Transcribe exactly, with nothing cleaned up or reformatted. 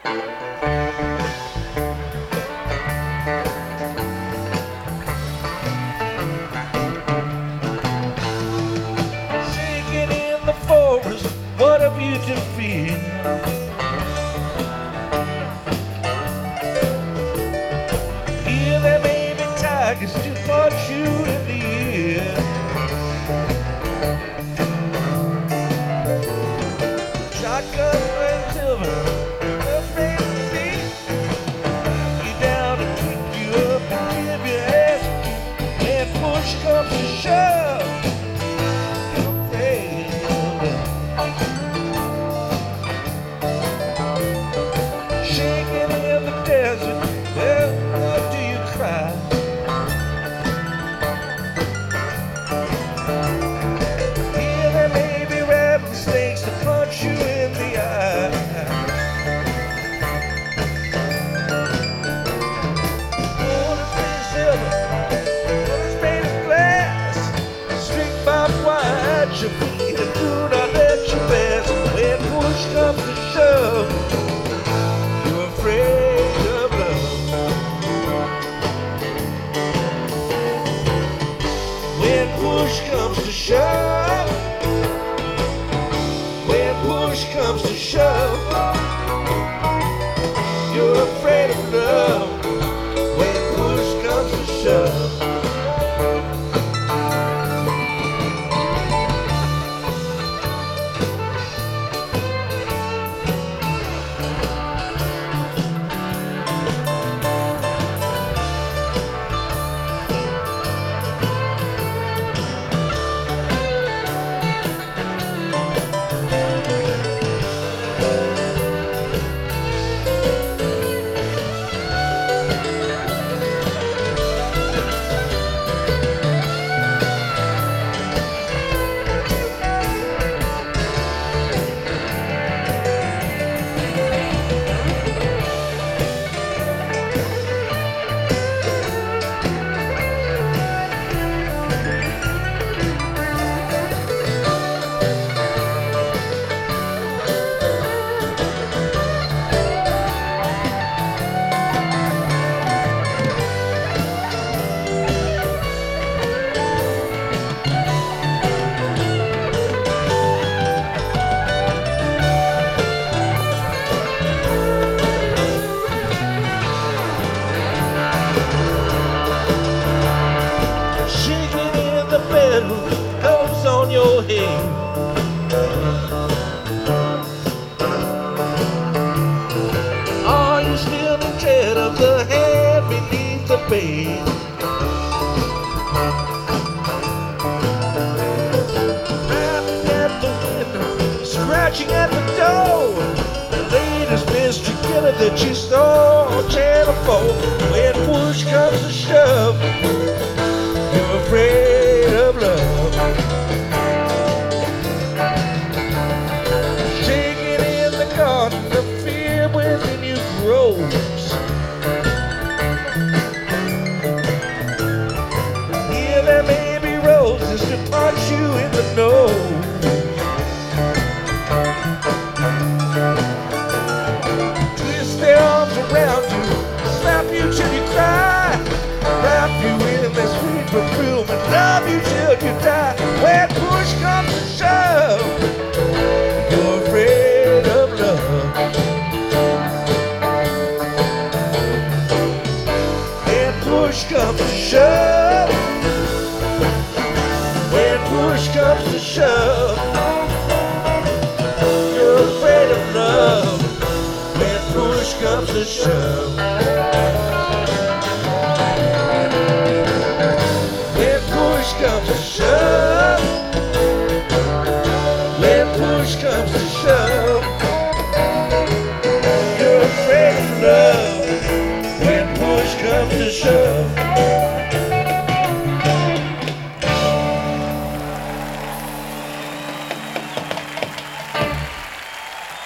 Shaking in the forest, what a beautiful feel. Here there may be tigers to punch you in the ear. Shotgun and silver, afraid to see. You down and pick you up and give you ass. When push comes to shove, you're afraid of love. Shaking in the desert, well, what do you cry? Here there may be rattlesnakes to punch you in the eye. Gold is made of silver, gold is made of glass. String barbed wire at your feet and do not let you pass. When push comes to shove, you're afraid of love. When push comes to shove, when push comes to shove, you're afraid of love. When push comes to shove. Shaking in the bedroom, coats on your head. Are you still in dread of the hand beneath the bed? Rapping at the window, scratching at the door. The latest mystery killer that you stole on Channel four. When push comes to shove, you're afraid of love. Shaking in the garden, the fear within you grows. Here there may be roses to punch you in the nose. Twist their arms around you, slap you till you cry. Wrap you in their sweet perfume and love you till you die. When push comes to shove, you're afraid of love. When push comes to shove, when push comes to shove, you're afraid of love. When push comes to shove. Comes to shove, when push comes to shove, you're afraid of love. When push comes to shove.